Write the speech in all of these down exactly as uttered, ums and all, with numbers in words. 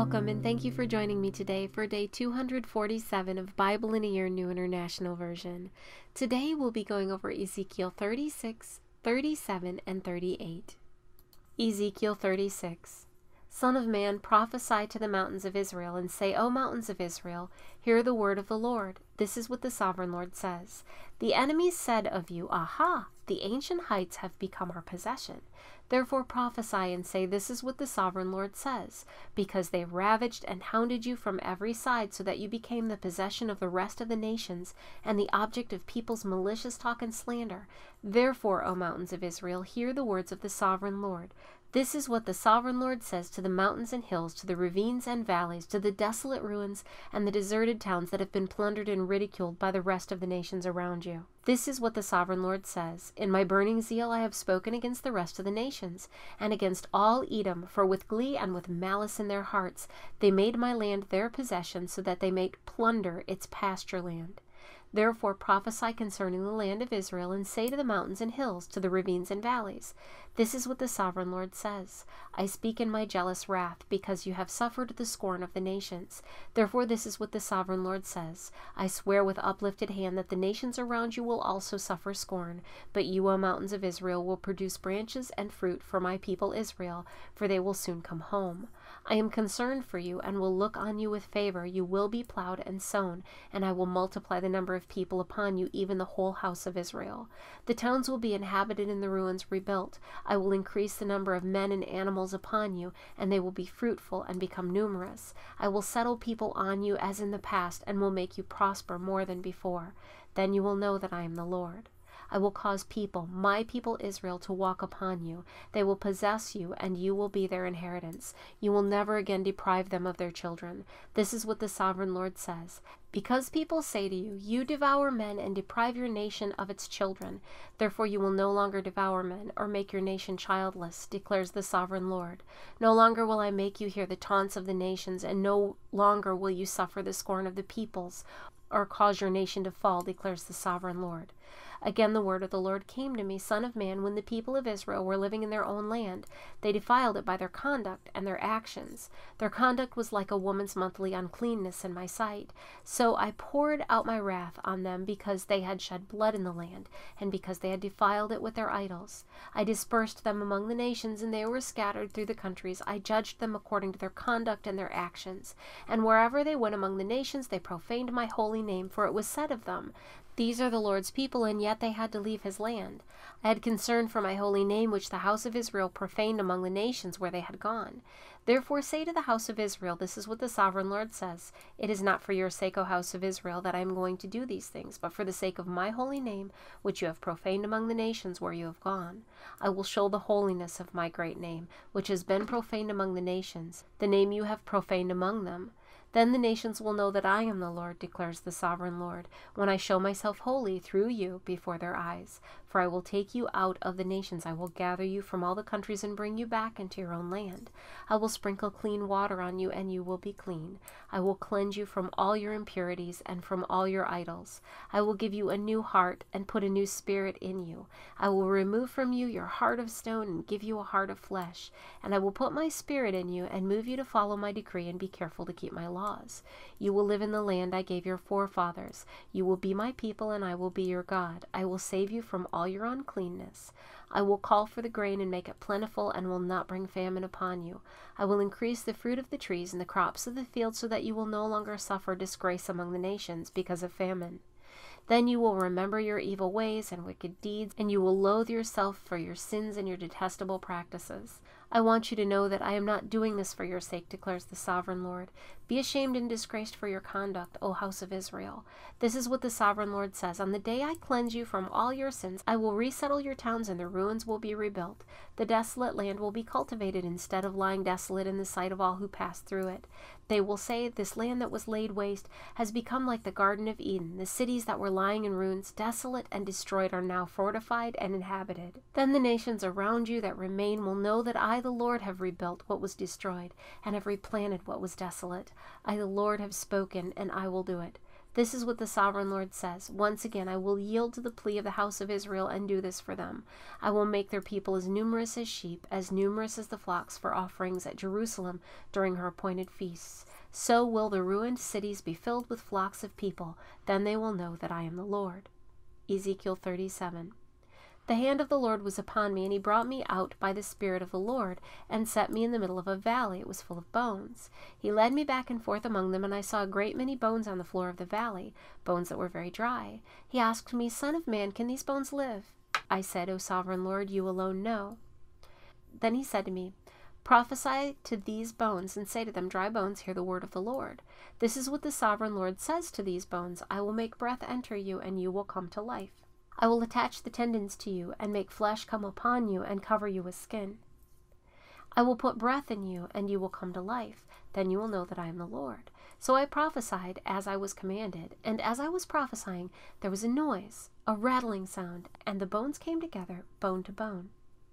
Welcome and thank you for joining me today for day two hundred forty-seven of Bible in a Year New International Version. Today we'll be going over Ezekiel thirty-six, thirty-seven, and thirty-eight. Ezekiel thirty-six. Son of man, prophesy to the mountains of Israel, and say, O mountains of Israel, hear the word of the Lord. This is what the Sovereign Lord says. The enemies said of you, Aha, the ancient heights have become our possession. Therefore prophesy and say, This is what the Sovereign Lord says, because they ravaged and hounded you from every side, so that you became the possession of the rest of the nations, and the object of people's malicious talk and slander. Therefore, O mountains of Israel, hear the words of the Sovereign Lord. This is what the Sovereign Lord says to the mountains and hills, to the ravines and valleys, to the desolate ruins and the deserted towns that have been plundered and ridiculed by the rest of the nations around you. This is what the Sovereign Lord says. In my burning zeal I have spoken against the rest of the nations, and against all Edom, for with glee and with malice in their hearts they made my land their possession, so that they might plunder its pasture land. Therefore prophesy concerning the land of Israel, and say to the mountains and hills, to the ravines and valleys, This is what the Sovereign Lord says. I speak in my jealous wrath, because you have suffered the scorn of the nations. Therefore this is what the Sovereign Lord says. I swear with uplifted hand that the nations around you will also suffer scorn, but you, O mountains of Israel, will produce branches and fruit for my people Israel, for they will soon come home. I am concerned for you, and will look on you with favor. You will be plowed and sown, and I will multiply the number of people upon you, even the whole house of Israel. The towns will be inhabited and the ruins rebuilt. I will increase the number of men and animals upon you, and they will be fruitful and become numerous. I will settle people on you as in the past, and will make you prosper more than before. Then you will know that I am the Lord. I will cause people, my people Israel, to walk upon you. They will possess you, and you will be their inheritance. You will never again deprive them of their children. This is what the Sovereign Lord says. Because people say to you, You devour men and deprive your nation of its children, therefore you will no longer devour men or make your nation childless, declares the Sovereign Lord. No longer will I make you hear the taunts of the nations, and no longer will you suffer the scorn of the peoples, or cause your nation to fall, declares the Sovereign Lord. Again the word of the Lord came to me, Son of man, when the people of Israel were living in their own land, they defiled it by their conduct and their actions. Their conduct was like a woman's monthly uncleanness in my sight. So I poured out my wrath on them because they had shed blood in the land, and because they had defiled it with their idols. I dispersed them among the nations, and they were scattered through the countries. I judged them according to their conduct and their actions. And wherever they went among the nations, they profaned my holy name, for it was said of them, These are the Lord's people, and yet they had to leave his land. I had concern for my holy name, which the house of Israel profaned among the nations where they had gone. Therefore say to the house of Israel, This is what the Sovereign Lord says. It is not for your sake, O house of Israel, that I am going to do these things, but for the sake of my holy name, which you have profaned among the nations where you have gone. I will show the holiness of my great name, which has been profaned among the nations, the name you have profaned among them. Then the nations will know that I am the Lord, declares the Sovereign Lord, when I show myself holy through you before their eyes. For I will take you out of the nations. I will gather you from all the countries and bring you back into your own land. I will sprinkle clean water on you, and you will be clean. I will cleanse you from all your impurities and from all your idols. I will give you a new heart and put a new spirit in you. I will remove from you your heart of stone and give you a heart of flesh. And I will put my spirit in you and move you to follow my decree and be careful to keep my law. Laws. You will live in the land I gave your forefathers. You will be my people, and I will be your God. I will save you from all your uncleanness. I will call for the grain and make it plentiful, and will not bring famine upon you. I will increase the fruit of the trees and the crops of the field, so that you will no longer suffer disgrace among the nations because of famine. Then you will remember your evil ways and wicked deeds, and you will loathe yourself for your sins and your detestable practices. I want you to know that I am not doing this for your sake, declares the Sovereign Lord. Be ashamed and disgraced for your conduct, O house of Israel. This is what the Sovereign Lord says. On the day I cleanse you from all your sins, I will resettle your towns, and the ruins will be rebuilt. The desolate land will be cultivated instead of lying desolate in the sight of all who pass through it. They will say, This land that was laid waste has become like the Garden of Eden. The cities that were lying in ruins, desolate and destroyed, are now fortified and inhabited. Then the nations around you that remain will know that I, the Lord, have rebuilt what was destroyed, and have replanted what was desolate. I, the Lord, have spoken, and I will do it. This is what the sovereign Lord says. Once again, I will yield to the plea of the house of Israel and do this for them. I will make their people as numerous as sheep, as numerous as the flocks for offerings at Jerusalem during her appointed feasts. So will the ruined cities be filled with flocks of people. Then they will know that I am the Lord. Ezekiel thirty-seven. The hand of the Lord was upon me, and he brought me out by the Spirit of the Lord, and set me in the middle of a valley. It was full of bones. He led me back and forth among them, and I saw a great many bones on the floor of the valley, bones that were very dry. He asked me, Son of man, can these bones live? I said, O sovereign Lord, you alone know. Then he said to me, Prophesy to these bones, and say to them, Dry bones, hear the word of the Lord. This is what the sovereign Lord says to these bones. I will make breath enter you, and you will come to life. I will attach the tendons to you, and make flesh come upon you, and cover you with skin. I will put breath in you, and you will come to life. Then you will know that I am the Lord. So I prophesied as I was commanded, and as I was prophesying, there was a noise, a rattling sound, and the bones came together, bone to bone.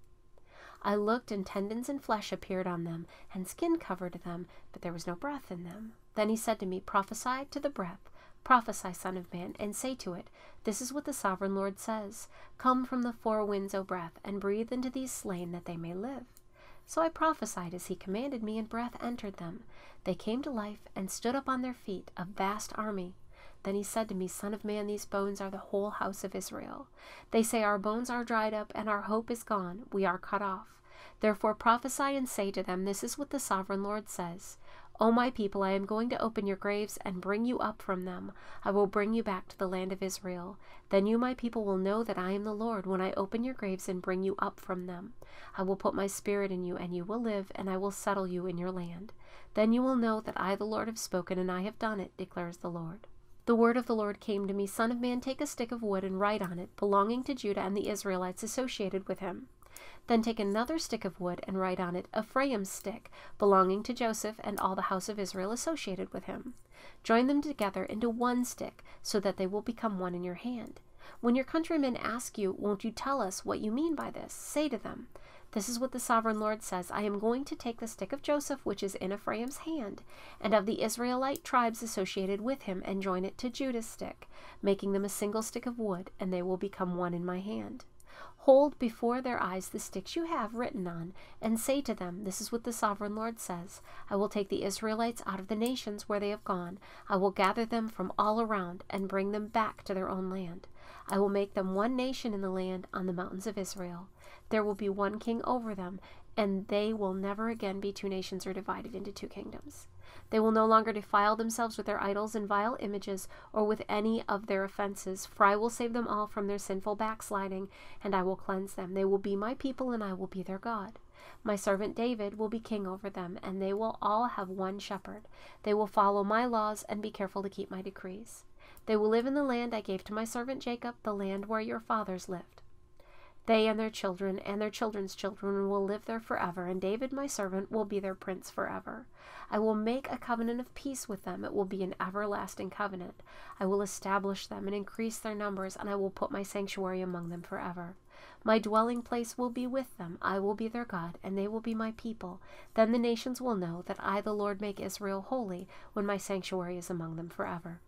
I looked, and tendons and flesh appeared on them, and skin covered them, but there was no breath in them. Then he said to me, Prophesy to the breath. Prophesy, Son of man, and say to it, This is what the sovereign Lord says. Come from the four winds, O breath, and breathe into these slain, that they may live. So I prophesied as he commanded me, and breath entered them. They came to life, and stood up on their feet, a vast army. Then he said to me, Son of man, these bones are the whole house of Israel. They say, Our bones are dried up, and our hope is gone. We are cut off. Therefore prophesy and say to them, This is what the sovereign Lord says. O my people, I am going to open your graves and bring you up from them. I will bring you back to the land of Israel. Then you, my people, will know that I am the Lord when I open your graves and bring you up from them. I will put my spirit in you, and you will live, and I will settle you in your land. Then you will know that I, the Lord, have spoken, and I have done it, declares the Lord. The word of the Lord came to me, Son of man, take a stick of wood and write on it, belonging to Judah and the Israelites associated with him. Then take another stick of wood and write on it, Ephraim's stick, belonging to Joseph and all the house of Israel associated with him. Join them together into one stick, so that they will become one in your hand. When your countrymen ask you, Won't you tell us what you mean by this? Say to them, This is what the sovereign Lord says. I am going to take the stick of Joseph, which is in Ephraim's hand, and of the Israelite tribes associated with him, and join it to Judah's stick, making them a single stick of wood, and they will become one in my hand. Hold before their eyes the sticks you have written on, and say to them, This is what the sovereign Lord says. I will take the Israelites out of the nations where they have gone. I will gather them from all around, and bring them back to their own land. I will make them one nation in the land on the mountains of Israel. There will be one king over them, and they will never again be two nations or divided into two kingdoms. They will no longer defile themselves with their idols and vile images, or with any of their offenses, for I will save them all from their sinful backsliding, and I will cleanse them. They will be my people, and I will be their God. My servant David will be king over them, and they will all have one shepherd. They will follow my laws and be careful to keep my decrees. They will live in the land I gave to my servant Jacob, the land where your fathers lived. They and their children and their children's children will live there forever, and David my servant will be their prince forever. I will make a covenant of peace with them. It will be an everlasting covenant. I will establish them and increase their numbers, and I will put my sanctuary among them forever. My dwelling place will be with them. I will be their God, and they will be my people. Then the nations will know that I, the Lord, make Israel holy, when my sanctuary is among them forever.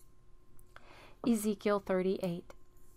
Ezekiel thirty-eight.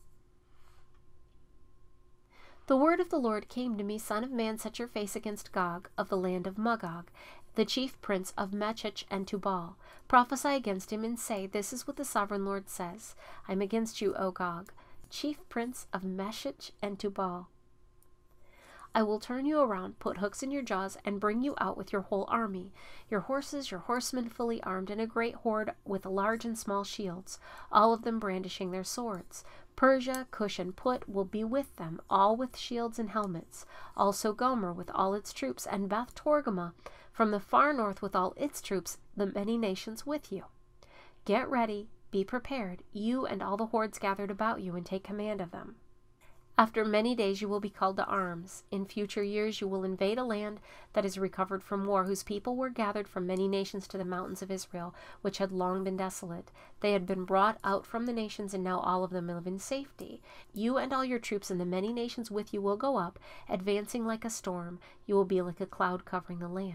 The word of the Lord came to me, Son of man, set your face against Gog, of the land of Magog, the chief prince of Meshech and Tubal. Prophesy against him, and say, This is what the sovereign Lord says. I am against you, O Gog, chief prince of Meshech and Tubal. I will turn you around, put hooks in your jaws, and bring you out with your whole army, your horses, your horsemen fully armed, and a great horde with large and small shields, all of them brandishing their swords. Persia, Cush, and Put will be with them, all with shields and helmets. Also Gomer with all its troops, and Beth Togarmah from the far north with all its troops, the many nations with you. Get ready, be prepared, you and all the hordes gathered about you, and take command of them. After many days you will be called to arms. In future years you will invade a land that is recovered from war, whose people were gathered from many nations to the mountains of Israel, which had long been desolate. They had been brought out from the nations, and now all of them live in safety. You and all your troops and the many nations with you will go up, advancing like a storm. You will be like a cloud covering the land.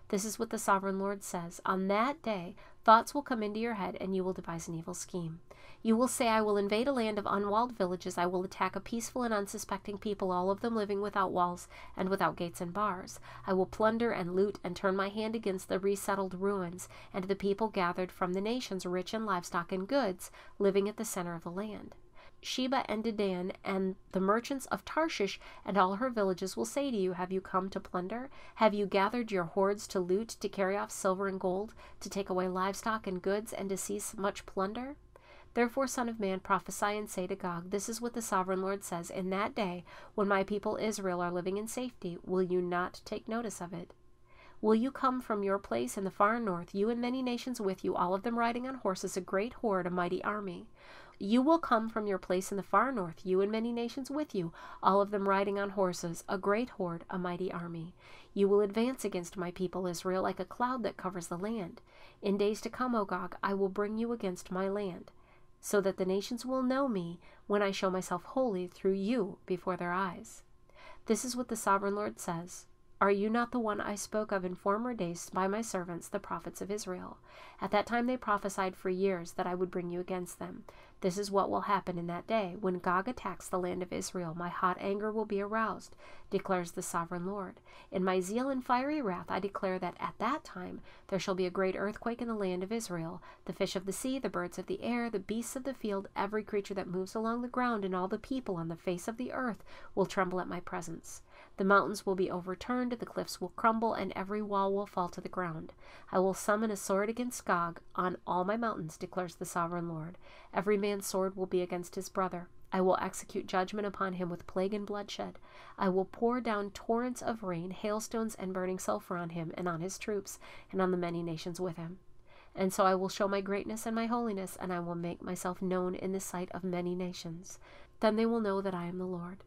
This is what the Sovereign Lord says. On that day, thoughts will come into your head, and you will devise an evil scheme. You will say, I will invade a land of unwalled villages. I will attack a peaceful and unsuspecting people, all of them living without walls and without gates and bars. I will plunder and loot and turn my hand against the resettled ruins and the people gathered from the nations, rich in livestock and goods, living at the center of the land. Sheba and Dedan and the merchants of Tarshish and all her villages will say to you, have you come to plunder? Have you gathered your hoards to loot, to carry off silver and gold, to take away livestock and goods, and to seize much plunder? Therefore, Son of Man, prophesy and say to Gog, this is what the Sovereign Lord says, in that day, when my people Israel are living in safety, will you not take notice of it? Will you come from your place in the far north, you and many nations with you, all of them riding on horses, a great horde, a mighty army? You will come from your place in the far north, you and many nations with you, all of them riding on horses, a great horde, a mighty army. You will advance against my people Israel like a cloud that covers the land. In days to come, O Gog, I will bring you against my land, so that the nations will know me when I show myself holy through you before their eyes. This is what the Sovereign Lord says. Are you not the one I spoke of in former days by my servants, the prophets of Israel? At that time they prophesied for years that I would bring you against them. This is what will happen in that day. When Gog attacks the land of Israel, my hot anger will be aroused, declares the Sovereign Lord. In my zeal and fiery wrath I declare that at that time there shall be a great earthquake in the land of Israel. The fish of the sea, the birds of the air, the beasts of the field, every creature that moves along the ground, and all the people on the face of the earth will tremble at my presence. The mountains will be overturned, the cliffs will crumble, and every wall will fall to the ground. I will summon a sword against Gog on all my mountains, declares the Sovereign Lord. Every man's sword will be against his brother. I will execute judgment upon him with plague and bloodshed. I will pour down torrents of rain, hailstones, and burning sulfur on him and on his troops, and on the many nations with him. And so I will show my greatness and my holiness, and I will make myself known in the sight of many nations. Then they will know that I am the Lord.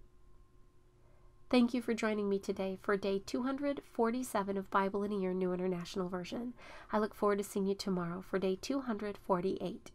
Thank you for joining me today for day two hundred forty-seven of Bible in a Year New International Version. I look forward to seeing you tomorrow for day two hundred forty-eight.